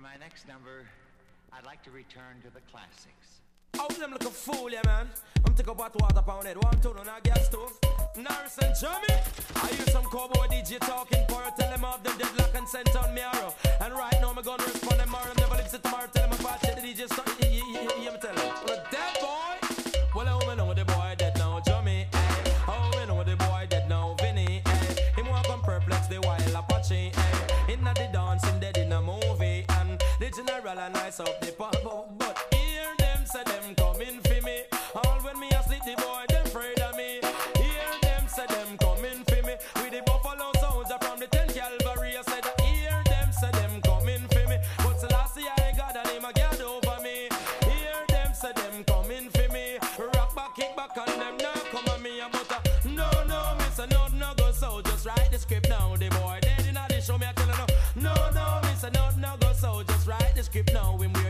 my next number, I'd like to return to the classics. How them look a fool, yeah, man. I'm take up hot water pound head. 1, 2, no, not gas stove. Norris and Jimmy. I hear some cowboy DJ talking for her. Tell them off them deadlock and sent on me arrow. And right now, I'm gonna respond them tomorrow. Never lives it tomorrow. Tell them about the DJ start. Yeah, me tell them. Well, dead boy. Well, I know the boy dead now, Jimmy. Oh, I know the boy dead now, Vinny. Him walk on perplex, the wild Apache. Inna the dancing, dead in a movie. And the general and nice up the pop. But hear them say them coming for me. All when me asleep, the boy them afraid of me. Hear them say them coming for me. With the buffalo soldier from the 10th Calvary. I said hear them say them coming for me. But Selassie I ain't got a name a guard over me. Hear them say them coming for me. Rock back, kick back and them now come on me. But no, miss a no go so. Just write the script now. The boy dead in the show me I tell her no, miss a no go so. Just write the script now. When we